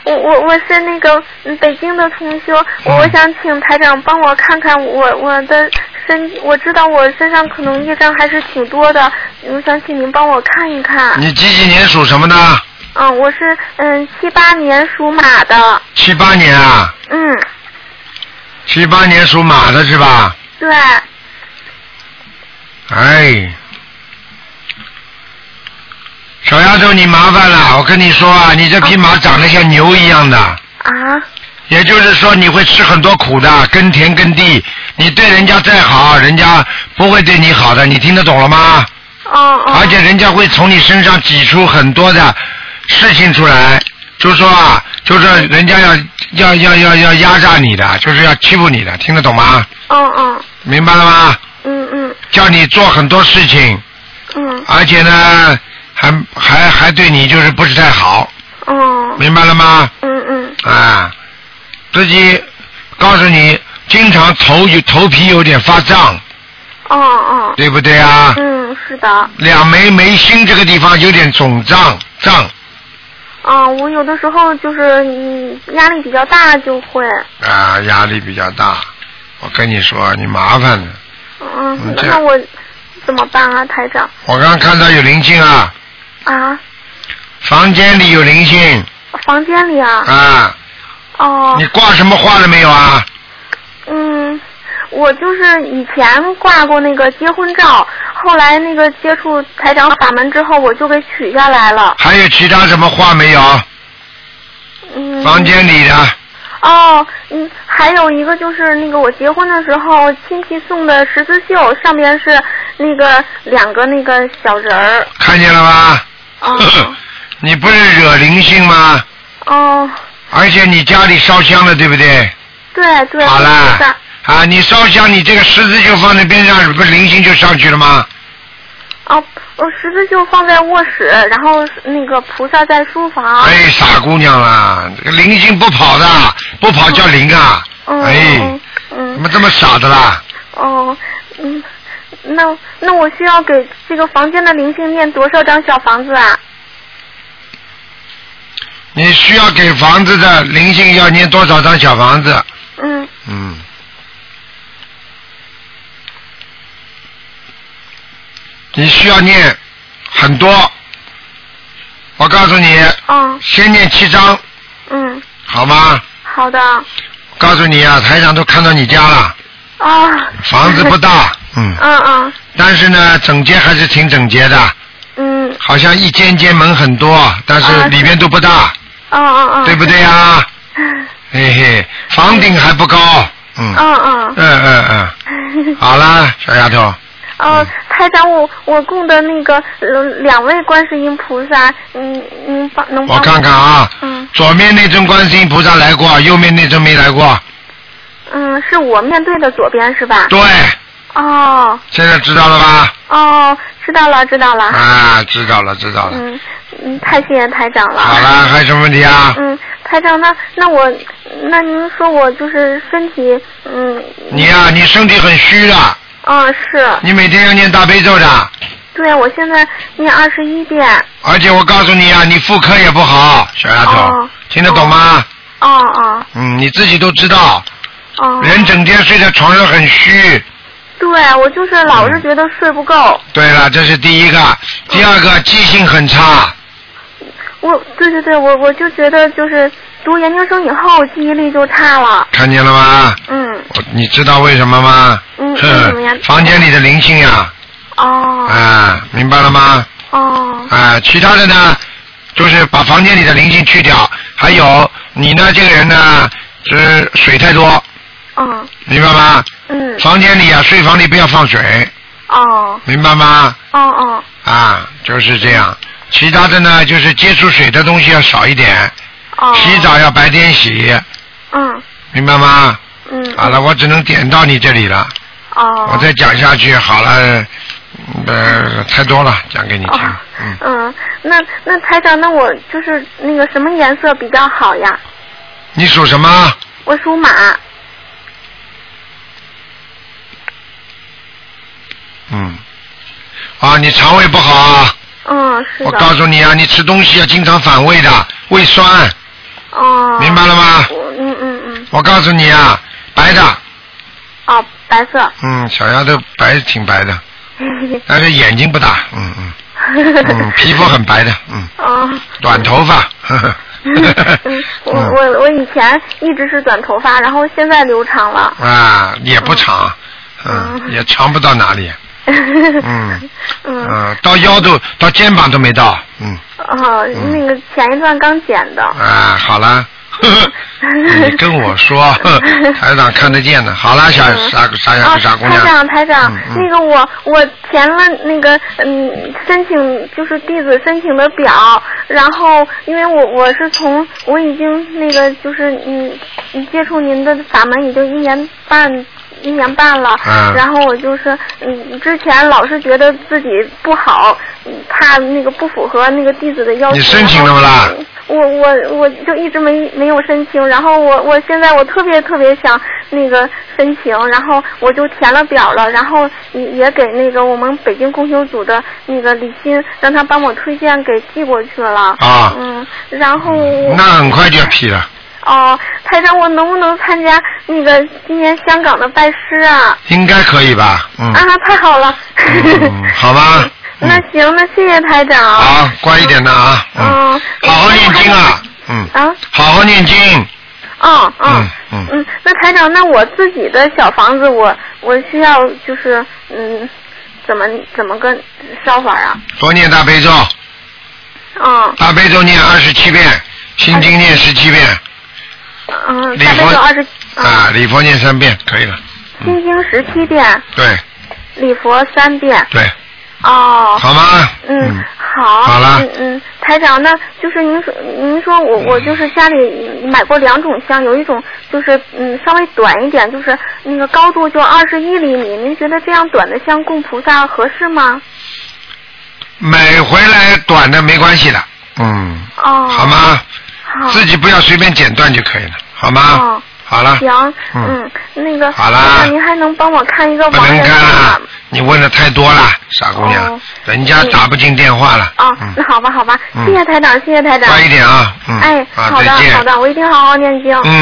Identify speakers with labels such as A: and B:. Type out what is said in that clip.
A: 我是那个北京的同修，我想请台长帮我看看我的我知道我身上可能业障还是挺多的，我想请您帮我看一看。
B: 你几年属什么的？
A: 我是78年属马的。
B: 78年啊？78年属马的是吧？
A: 对。
B: 哎，小丫头你麻烦了，我跟你说啊，你这匹马长得像牛一样的。也就是说你会吃很多苦的，耕田耕地，你对人家再好，人家不会对你好的，你听得懂了吗？而且人家会从你身上挤出很多的事情出来，就是说啊，就是人家要压榨你的，就是要欺负你的，听得懂吗？明白了吗？叫你做很多事情，而且呢，还对你就是不是太好，明白了吗？自己告诉你，经常头皮有点发胀，对不对啊？
A: 是的。
B: 两眉心这个地方有点肿胀。
A: 我有的时候就是压力比较大就会。
B: 压力比较大，我跟你说，你麻烦了。
A: 那我怎么办啊，台长？
B: 我刚看到有灵性啊。房间里有灵性。
A: 房间里啊？
B: 你挂什么画了没有啊？
A: 我就是以前挂过那个结婚照，后来那个接触台长法门之后，我就给取下来了。
B: 还有其他什么画没有？房间里的。
A: 还有一个就是那个我结婚的时候亲戚送的十字绣，上面是那个2个那个小人儿。
B: 看见了吗？你不是惹灵性吗？而且你家里烧香了，对不对？
A: 对。
B: 好了。你烧香，你这个十字绣放在边上，不是灵性就上去了吗？
A: 我十字绣放在卧室，然后那个菩萨在书房。
B: 傻姑娘啦，这个灵性不跑的，不跑叫灵啊！怎么这么傻的啦？
A: 那我需要给这个房间的灵性念多少张小房子啊？
B: 你需要给房子的灵性要念多少张小房子？你需要念很多，我告诉你，先念7张，好吗？
A: 好的。
B: 告诉你啊，台长都看到你家了，房子不大，但是呢，整洁还是挺整洁的，好像一间门很多，但是里面都不大，对不对呀？房顶还不高，好了，小丫头。
A: 台长，我供的那个2位观世音菩萨，能帮
B: 我看看啊，左面那尊观世音菩萨来过，右面那尊没来过。
A: 是我面对的左边是吧？
B: 对。现在知道了吧？
A: 知道了。
B: 知道了。
A: 太谢谢台长了。
B: 好了，还有什么问题啊？
A: 台长，那您说我就是身体，
B: 你呀，你身体很虚的。
A: 是。
B: 你每天要念大悲咒的。
A: 对，我现在念21遍。
B: 而且我告诉你啊，你妇科也不好，小丫头，听得懂吗？你自己都知道。人整天睡在床上很虚。
A: 对，我就是老是觉得睡不够。
B: 对了，这是第一个。第二个，记性很差。
A: 对，我就觉得就是读研究生以后记忆力就差了。
B: 看见了吗？你知道为什么吗？
A: 为什么呀？
B: 房间里的灵性呀。明白了吗？其他的呢，就是把房间里的灵性去掉。还有你呢，这个人呢，是水太多。明白吗？房间里啊，睡房里不要放水。明白吗？就是这样。其他的呢，就是接触水的东西要少一点。洗澡要白天洗。明白吗？好了，我只能点到你这里了。我再讲下去好了，太多了，讲给你听。
A: 那台长，那我就是那个什么颜色比较好呀？
B: 你属什么？
A: 我属马。
B: 你肠胃不好啊。
A: 是的。
B: 我告诉你啊，你吃东西要经常反胃的，胃酸。 我告诉你啊，白的。
A: 哦，白色。
B: 小丫头白挺白的，但是眼睛不大，皮肤很白的，短头发。
A: 我以前一直是短头发，然后现在留长了。
B: 啊，也不长，也长不到哪里。到腰到肩膀都没到。
A: 那个前一段刚剪的。
B: 啊，好了。你跟我说，台长看得见的。好了，傻姑娘。
A: 台长，那个我填了那个申请就是弟子申请的表，然后因为我已经那个就是接触您的法门已经1年半了，然后我就是之前老是觉得自己不好，怕那个不符合那个弟子的要求。
B: 你申请了吗啦？
A: 我就一直没有申请，然后我现在我特别想那个申请，然后我就填了表了，然后也给那个我们北京共修组的那个李欣，让他帮我推荐给寄过去了。然后
B: 那很快就要批了。
A: 台长，我能不能参加那个今年香港的拜师啊？
B: 应该可以吧。
A: 太好了。
B: 好吧。
A: 那行，那谢谢台长。
B: 好，乖一点的啊。好好念经啊。好好念经。
A: 那台长，那我自己的小房子，我需要就是怎么个烧法啊？
B: 多念大悲咒。大悲咒念27遍，心经念17遍。
A: 大悲咒20。
B: 礼佛念3遍，可以了。
A: 心经17遍。
B: 对。
A: 礼佛3遍。
B: 对。好吗？
A: 好。
B: 好了。
A: 台长，那就是您说我就是家里买过2种香，有一种就是稍微短一点，就是那个高度就21厘米，您觉得这样短的香供菩萨合适吗？
B: 买回来短的没关系的。好吗？
A: 好。
B: 自己不要随便剪断就可以了，好吗？好了。
A: 行。那个。
B: 好了。
A: 您还能帮我看一个
B: 亡人吗？你问的太多了，傻姑娘，人家打不进电话了。
A: 那好吧，谢谢台长，谢谢台长。
B: 快一点啊。
A: 好的，我一定好好念经。